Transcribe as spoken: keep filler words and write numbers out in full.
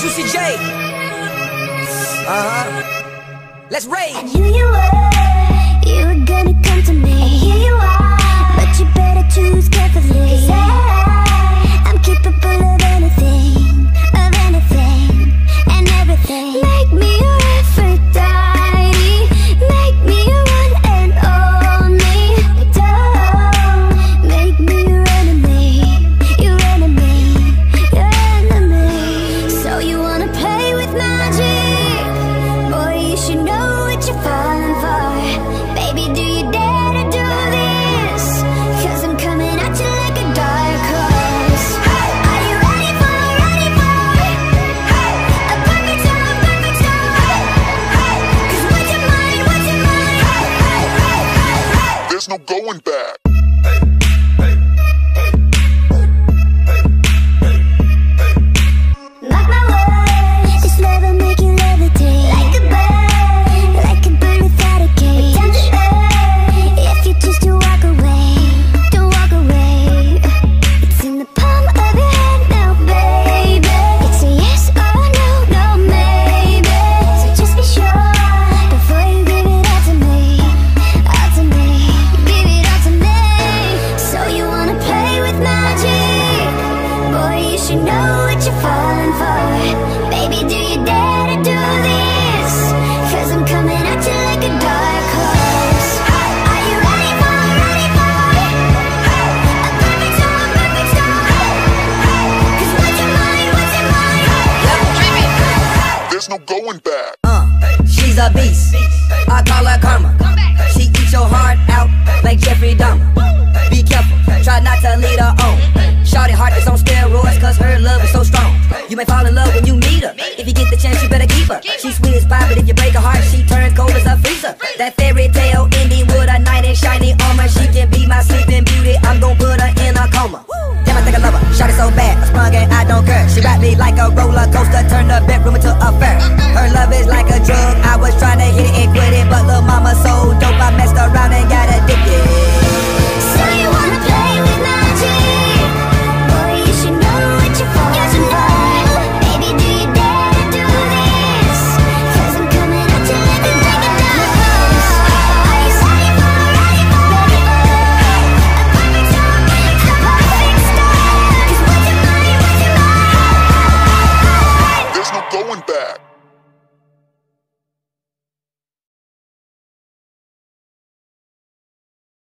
Juicy J. Uh-huh. Let's rage. I knew you were, you were gonna come to me. And here you are, but you better choose carefully. 'Cause I, I'm capable of anything, of anything, and everything. Make me your Aphrodite, make me your one and only. But don't make me your enemy, your enemy, your enemy. So you wanna play with magic? Boy, you should know what you're falling for. Baby, do you dare to do this? 'Cause I'm coming at you like a dark horse. Hey, are you ready for, ready for hey, a perfect storm, a perfect storm? Hey, hey, 'cause what's your mind, what's your mind? Hey, hey, hey, hey, hey. There's no going back. Mark my words, this love will make you levitate like a bird, like a bird without a cage. Down the earth, if you choose to walk away, don't walk away. It's in the palm of your hand now, baby. It's a yes or no, no maybe. So just be sure before you give it all to me, all to me, give it all to me. So you wanna play with magic? Boy, you should know what you're falling for. Baby, do you dare to do this? 'Cause I'm coming at you like a dark horse. Hey, are you ready for, ready for hey, a perfect storm, a perfect storm? Hey, hey, 'cause what's your mind, what's your mind? Hey, hey, hey. There's no going back. Uh, she's a beast. I call her karma. She eats your heart out like Jeffrey Dahmer. Be careful, try not to lead her on. Shawty heart is on steroids 'cause her love is so strong. You may fall in love when you meet her. If you get the chance, you better keep her. She's sweet as pie, but if you break her heart, she turns cold as a freezer. That fairy tale ending with a knight in shiny armor. She can be my sleeping beauty. I'm gon' put her in a coma. Damn, I think I love her. Shawty so bad, I sprung and I don't care. She wrapped me like a roller coaster, turned the bedroom into a fair. Her love is like a drug. I was trying to hit it and quit it, but lil' mama so dope, I